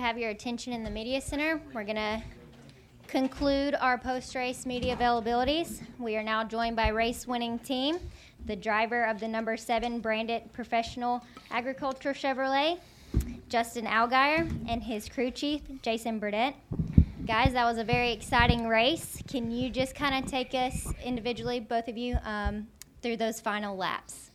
have your attention in the media center. We're going to conclude our post-race media availabilities. We are now joined by race-winning team, the driver of the number 7 branded Professional Agriculture Chevrolet, Justin Allgaier, and his crew chief, Jason Burdett. Guys, that was a very exciting race. Can you just kind of take us individually, both of you, through those final laps?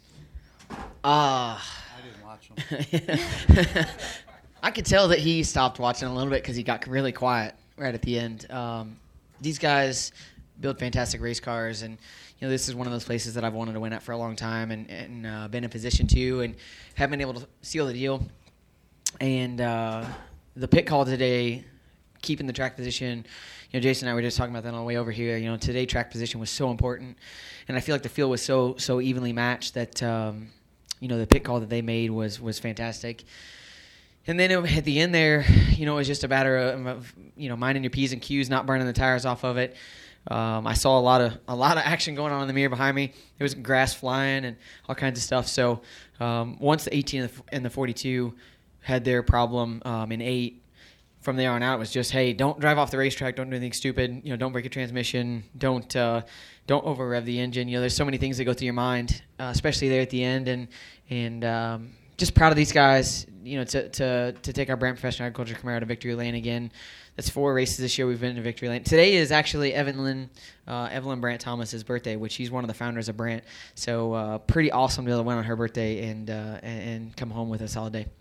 I didn't watch them. I could tell that he stopped watching a little bit because he got really quiet right at the end. These guys build fantastic race cars, and this is one of those places that I've wanted to win at for a long time, and been in position to, and have been able to seal the deal. And the pit call today, keeping the track position, Jason and I were just talking about that on the way over here. Today track position was so important, and I feel like the field was so evenly matched that the pit call that they made was fantastic. And then at the end there, it was just a matter of minding your P's and Q's, not burning the tires off of it. I saw a lot of action going on in the mirror behind me. There was grass flying and all kinds of stuff. So once the 18 and the 42 had their problem in 8, from there on out it was just, hey, don't drive off the racetrack, don't do anything stupid, don't break a transmission, don't over rev the engine. There's so many things that go through your mind, especially there at the end, and just proud of these guys, to take our brand Professional Agriculture Camaro to victory lane again. That's 4 races this year we've been to victory lane. Today is actually Evelyn Brandt Thomas's birthday, which she's one of the founders of Brandt. So pretty awesome to be able to win on her birthday and come home with a solid day.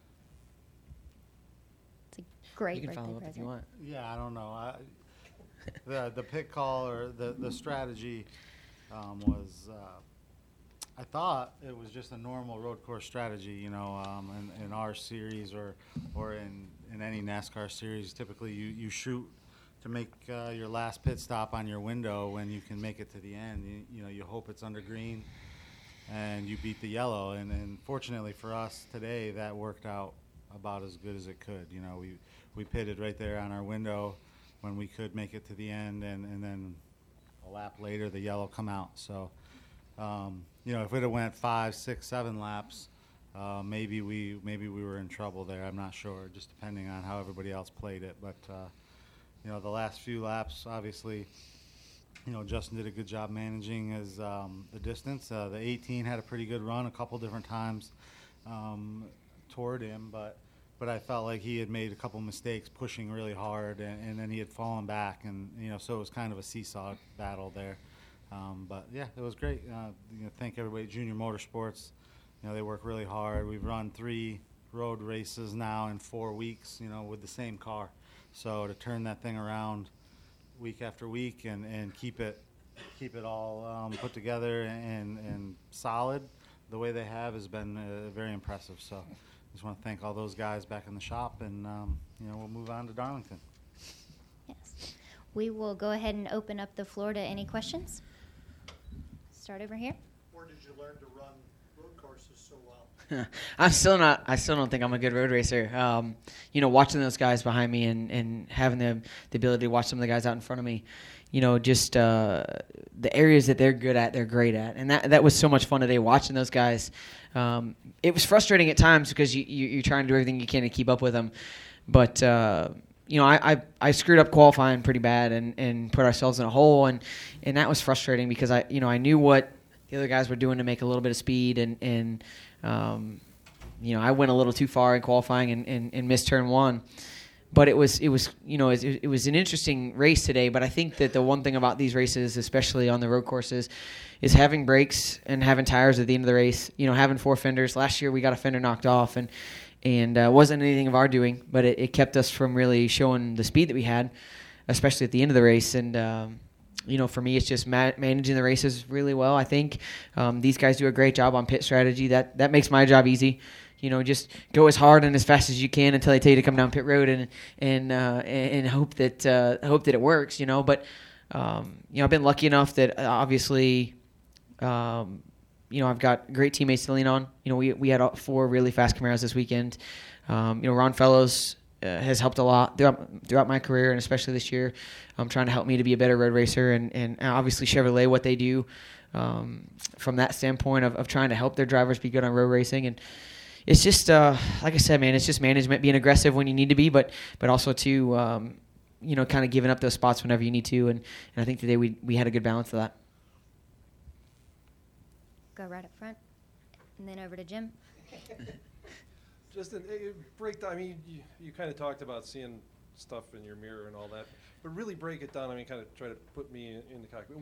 It's a great birthday present. You can follow up if you want. Yeah, I don't know. The pit call or the strategy was. I thought it was just a normal road course strategy, in our series or in any NASCAR series. Typically, you shoot to make your last pit stop on your window when you can make it to the end. You hope it's under green, and you beat the yellow. And fortunately for us today, that worked out about as good as it could. We pitted right there on our window when we could make it to the end, and then a lap later, the yellow come out. So. If it had went 5, 6, 7 laps, maybe we were in trouble there. I'm not sure, just depending on how everybody else played it. But the last few laps, obviously, Justin did a good job managing his the distance. The 18 had a pretty good run a couple different times toward him, but I felt like he had made a couple mistakes pushing really hard, and then he had fallen back, and so it was kind of a seesaw battle there. But yeah, it was great. Thank everybody at Junior Motorsports. They work really hard. We've run 3 road races now in 4 weeks, with the same car. So to turn that thing around week after week and keep it all put together and solid the way they have has been very impressive. So I just want to thank all those guys back in the shop, and we'll move on to Darlington. Yes. We will go ahead and open up the floor to any questions. Start over here. Where did you learn to run road courses so well? I still don't think I'm a good road racer. Watching those guys behind me and having the ability to watch some of the guys out in front of me, just the areas that they're good at, they're great at. And that was so much fun today watching those guys. It was frustrating at times because you're trying to do everything you can to keep up with them. But, I screwed up qualifying pretty bad and put ourselves in a hole. And that was frustrating because I knew what the other guys were doing to make a little bit of speed. And I went a little too far in qualifying and missed turn 1. But it was an interesting race today. But I think that the one thing about these races, especially on the road courses, is having brakes and having tires at the end of the race. Having 4 fenders. Last year we got a fender knocked off, and wasn't anything of our doing, but it kept us from really showing the speed that we had, especially at the end of the race. And for me, it's just managing the races really well. I think these guys do a great job on pit strategy. That makes my job easy. Just go as hard and as fast as you can until they tell you to come down pit road and hope that it works. But I've been lucky enough that obviously. I've got great teammates to lean on. We had 4 really fast Camaros this weekend. Ron Fellows has helped a lot throughout my career, and especially this year, trying to help me to be a better road racer. And obviously Chevrolet, what they do from that standpoint of trying to help their drivers be good on road racing. And it's just like I said, man, it's just management being aggressive when you need to be, but also to kind of giving up those spots whenever you need to, and I think today we had a good balance of that. Go right up front, and then over to Jim. Just a breakdown. I mean, you kind of talked about seeing stuff in your mirror and all that, but really break it down. I mean, kind of try to put me in the cockpit.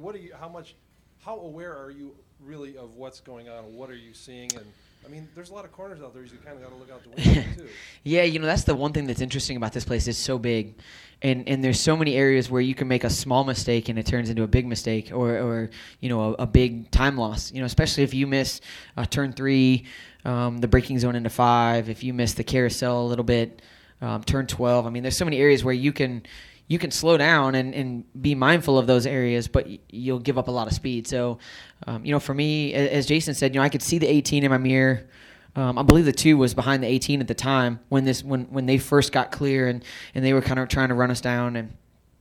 How aware are you really of what's going on? What are you seeing? And I mean, there's a lot of corners out there. So you kind of got to look out the window too. Yeah, that's the one thing that's interesting about this place. It's so big, and there's so many areas where you can make a small mistake and it turns into a big mistake, or a big time loss. Especially if you miss turn 3, the braking zone into 5. If you miss the carousel a little bit, turn 12. I mean, there's so many areas where you can slow down and be mindful of those areas, but you'll give up a lot of speed. So, for me, as Jason said, I could see the 18 in my mirror. I believe the 2 was behind the 18 at the time when they first got clear and they were kind of trying to run us down. And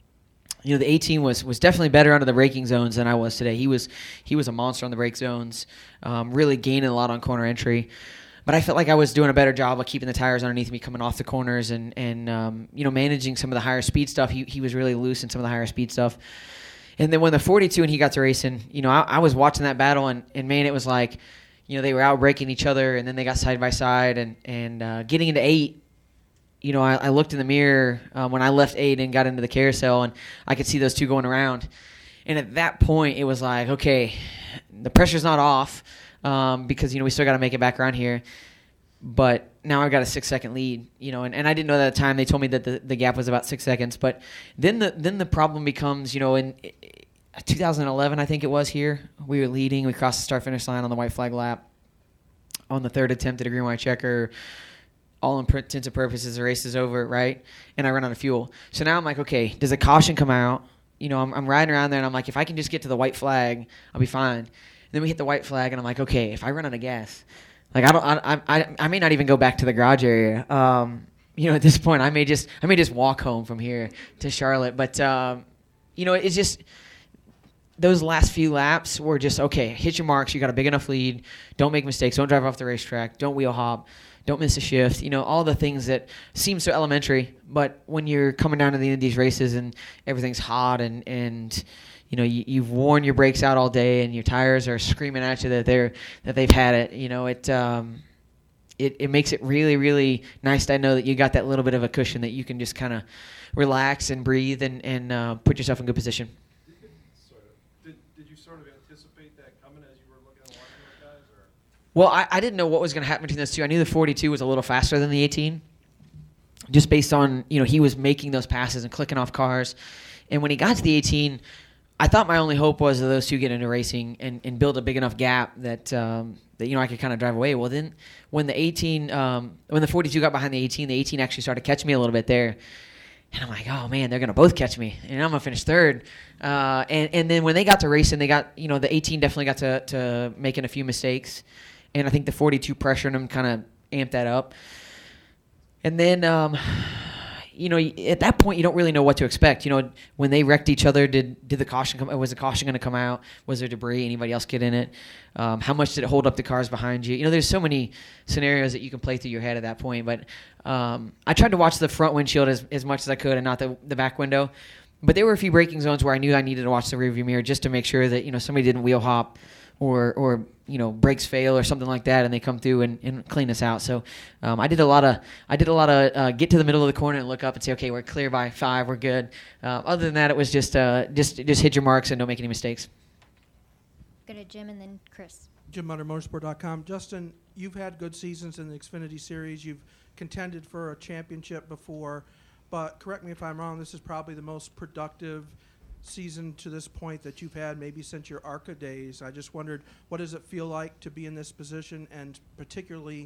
the 18 was definitely better under the braking zones than I was today. He was a monster on the brake zones, really gaining a lot on corner entry. But I felt like I was doing a better job of keeping the tires underneath me coming off the corners and managing some of the higher speed stuff. He was really loose in some of the higher speed stuff. And then when the 42 and he got to racing, I was watching that battle and man, it was like, they were out braking each other and then they got side by side and getting into 8. I looked in the mirror when I left 8 and got into the carousel and I could see those 2 going around. And at that point, it was like, okay, the pressure's not off. Because we still got to make it back around here, but now I've got a 6-second lead, and I didn't know that at the time. They told me that the gap was about 6 seconds, but then the problem becomes, in 2011 I think it was here, we were leading, we crossed the start finish line on the white flag lap, on the 3rd attempt at a green white checker. All intents and purposes, the race is over, right? And I run out of fuel. So now I'm like, okay, does a caution come out? I'm riding around there, and I'm like, if I can just get to the white flag, I'll be fine. Then we hit the white flag, and I'm like, okay, if I run out of gas, like I may not even go back to the garage area. At this point, I may just walk home from here to Charlotte. But it's just those last few laps were just okay. Hit your marks. You got a big enough lead. Don't make mistakes. Don't drive off the racetrack. Don't wheel hop. Don't miss a shift. All the things that seem so elementary, but when you're coming down to the end of these races and everything's hot and you've worn your brakes out all day and your tires are screaming at you that they've had it. It makes it really, really nice to know that you got that little bit of a cushion that you can just kind of relax and breathe and put yourself in good position. Did you sort of anticipate that coming as you were looking and watching those guys? Or? Well, I didn't know what was going to happen between those 2. I knew the 42 was a little faster than the 18, just based on he was making those passes and clicking off cars, and when he got to the 18. I thought my only hope was that those 2 get into racing and build a big enough gap that I could kind of drive away. Well, then when the 42 got behind the 18 actually started catching me a little bit there, and I'm like, oh man, they're gonna both catch me, and I'm gonna finish 3rd. And then when they got to racing, they got the 18 definitely got to making a few mistakes, and I think the 42 pressuring them kind of amped that up, and then. At that point, you don't really know what to expect. When they wrecked each other, did the caution come? Was the caution going to come out? Was there debris? Anybody else get in it? How much did it hold up the cars behind you? There's so many scenarios that you can play through your head at that point. But I tried to watch the front windshield as much as I could and not the back window. But there were a few braking zones where I knew I needed to watch the rearview mirror just to make sure that somebody didn't wheel hop or brakes fail or something like that, and they come through and clean us out. So I did a lot of get to the middle of the corner and look up and say, okay, we're clear by 5, we're good. Other than that, it was just hit your marks and don't make any mistakes. Go to Jim and then Chris. Jim Mutter, Motorsport.com. Justin, you've had good seasons in the Xfinity Series. You've contended for a championship before, but correct me if I'm wrong, this is probably the most productive season to this point that you've had maybe since your ARCA days. I just wondered, what does it feel like to be in this position, and particularly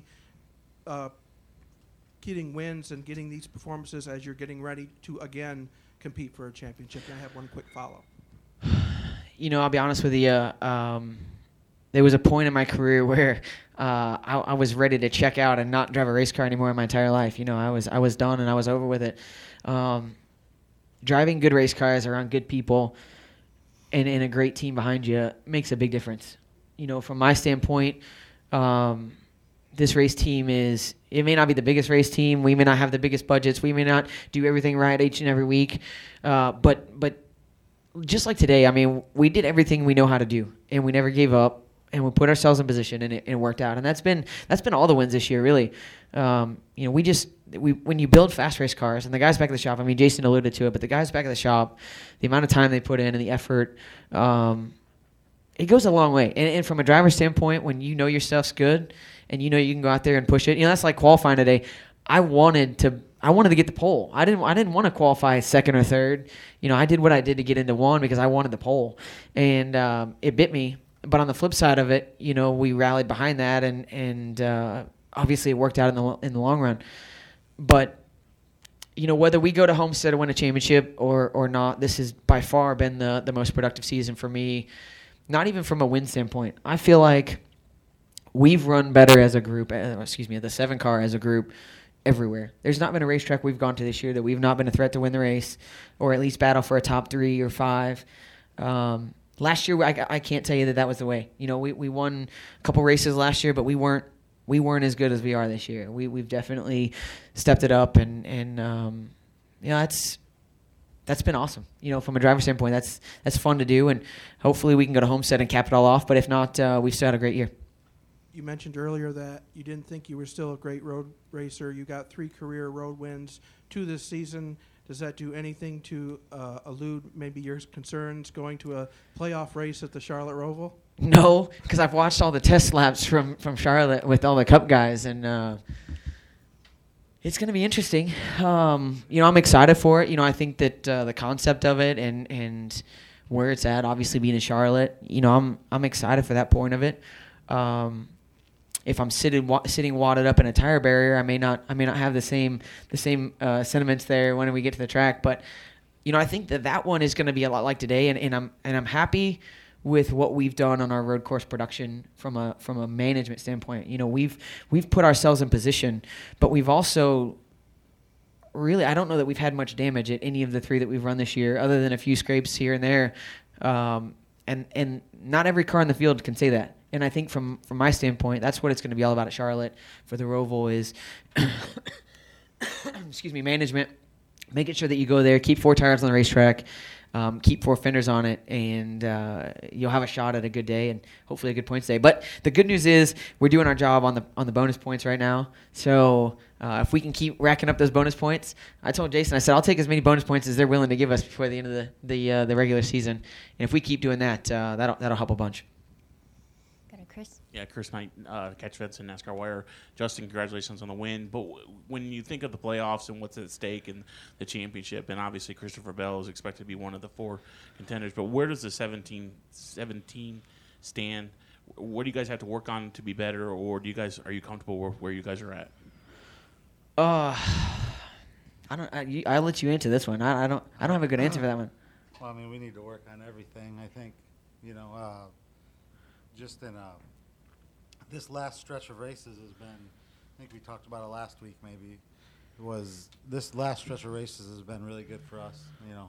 getting wins and getting these performances as you're getting ready to again compete for a championship? And I have one quick follow. I'll be honest with you. There was a point in my career where I was ready to check out and not drive a race car anymore in my entire life. I was done and I was over with it. Driving good race cars around good people and a great team behind you makes a big difference. From my standpoint, this race team it may not be the biggest race team. We may not have the biggest budgets. We may not do everything right each and every week. But just like today, I mean, we did everything we know how to do, and we never gave up, and we put ourselves in position, and it worked out. And that's been all the wins this year, really. When you build fast race cars, and the guys back at the shop, I mean, Jason alluded to it, but the guys back at the shop, the amount of time they put in and the effort, it goes a long way. And from a driver's standpoint, when you know your stuff's good and you know you can go out there and push it, that's like qualifying today. I wanted to get the pole. I didn't want to qualify second or third. I did what I did to get into one because I wanted the pole, and it bit me. But on the flip side of it, we rallied behind that, and obviously it worked out in the long run. But whether we go to Homestead to win a championship or not, this has by far been the most productive season for me. Not even from a win standpoint. I feel like we've run better as a group. The 7 car as a group everywhere. There's not been a racetrack we've gone to this year that we've not been a threat to win the race, or at least battle for a top 3 or 5. Last year, I can't tell you that was the way. We won a couple races last year, but we weren't as good as we are this year. We've definitely stepped it up, and that's been awesome. From a driver standpoint, that's fun to do, and hopefully we can go to Homestead and cap it all off. But if not, we've still had a great year. You mentioned earlier that you didn't think you were still a great road racer. You got 3 career road wins 2 this season. Does that do anything to elude maybe your concerns going to a playoff race at the Charlotte Roval? No, because I've watched all the test laps from Charlotte with all the Cup guys, and it's going to be interesting. I'm excited for it. I think that the concept of it and where it's at, obviously being in Charlotte, I'm excited for that point of it. If I'm sitting wadded up in a tire barrier, I may not have the same sentiments there when we get to the track. But I think that one is going to be a lot like today, and I'm happy with what we've done on our road course production from a management standpoint. We've put ourselves in position, but we've also really, I don't know that we've had much damage at any of the 3 that we've run this year, other than a few scrapes here and there. And not every car in the field can say that. And I think from my standpoint, that's what it's going to be all about at Charlotte for the Roval is, management, making sure that you go there, keep 4 tires on the racetrack, keep 4 fenders on it, and you'll have a shot at a good day and hopefully a good points day. But the good news is we're doing our job on the bonus points right now. So if we can keep racking up those bonus points, I told Jason, I said, I'll take as many bonus points as they're willing to give us before the end of the regular season. And if we keep doing that, that'll help a bunch. Chris? Yeah, Chris Knight, Catch Vets and NASCAR Wire. Justin, congratulations on the win. But when you think of the playoffs and what's at stake and the championship, and obviously Christopher Bell is expected to be one of the 4 contenders, but where does the 17 stand? What do you guys have to work on to be better, or are you comfortable where you guys are at? I'll let you answer this one. I don't have a good answer for that one. Well, we need to work on everything. I think, just in this last stretch of races has been, I think we talked about it last week maybe, this last stretch of races has been really good for us.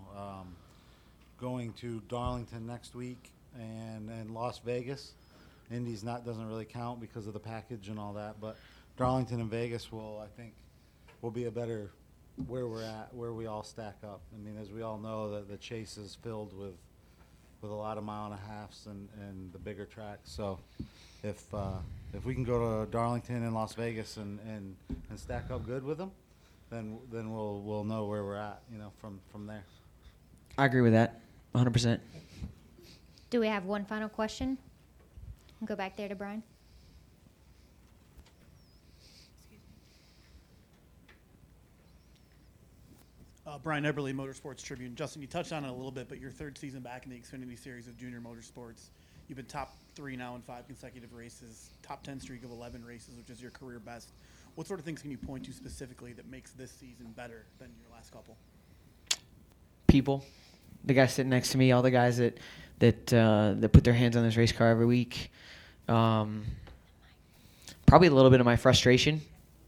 Going to Darlington next week and Las Vegas. Indy's doesn't really count because of the package and all that, but Darlington and Vegas will be a better where we're at, where we all stack up. As we all know, the chase is filled with a lot of 1.5 and the bigger tracks. So if we can go to Darlington and Las Vegas and stack up good with them, then we'll know where we're at, from there. I agree with that 100%. Do we have one final question? Go back there to Brian. Brian Eberly, Motorsports Tribune. Justin, you touched on it a little bit, but your 3rd season back in the Xfinity Series of Junior Motorsports. You've been top 3 now in 5 consecutive races, top 10 streak of 11 races, which is your career best. What sort of things can you point to specifically that makes this season better than your last couple? People, the guys sitting next to me, all the guys that put their hands on this race car every week. Probably a little bit of my frustration,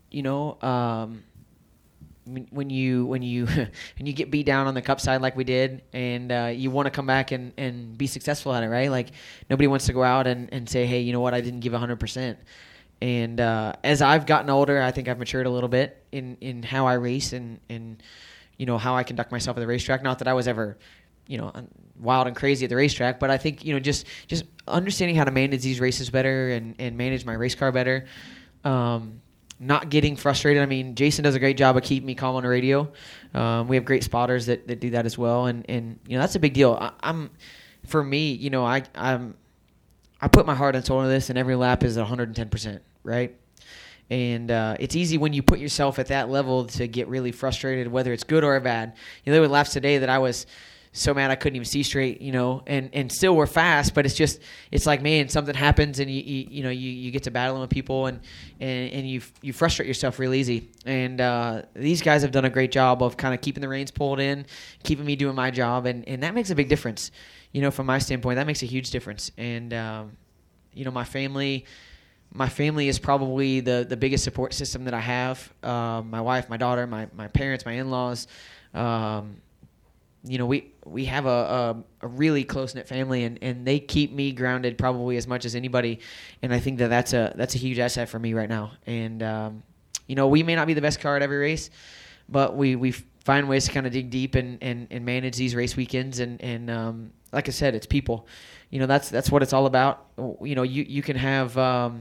when you get beat down on the Cup side like we did, and you want to come back and be successful at it, right? Like nobody wants to go out and say, hey, you know what, I didn't give 100%. And as I've gotten older, I think I've matured a little bit in how I race and you know, how I conduct myself at the racetrack. Not that I was ever, you know, wild and crazy at the racetrack, but I think, you know, just understanding how to manage these races better and manage my race car better. Not getting frustrated. I mean, Jason does a great job of keeping me calm on the radio. We have great spotters that do that as well, and you know, that's a big deal. For me, you know, I put my heart and soul into this, and every lap is 110%, right? And it's easy when you put yourself at that level to get really frustrated, whether it's good or bad. You know, there were laps today that I was so mad I couldn't even see straight, you know, and still we're fast, but it's like, man, something happens and you get to battling with people and you frustrate yourself real easy. And these guys have done a great job of kind of keeping the reins pulled in, keeping me doing my job, and that makes a big difference. You know, from my standpoint, that makes a huge difference. And you know, my family is probably the biggest support system that I have. My wife, my daughter, my parents, my in-laws. You know, we have a really close-knit family, and they keep me grounded probably as much as anybody. And I think that's a huge asset for me right now. And you know, we may not be the best car at every race, but we find ways to kind of dig deep and manage these race weekends. And like I said, it's people. You know, that's what it's all about. You know, you can have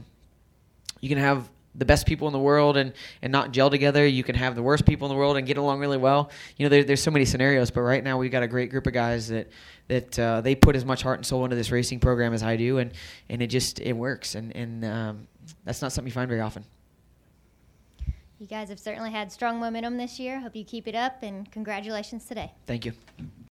the best people in the world and not gel together. You can have the worst people in the world and get along really well. You know, there's so many scenarios, but right now we've got a great group of guys that they put as much heart and soul into this racing program as I do, and it works. And that's not something you find very often. You guys have certainly had strong momentum this year. Hope you keep it up, and congratulations today. Thank you.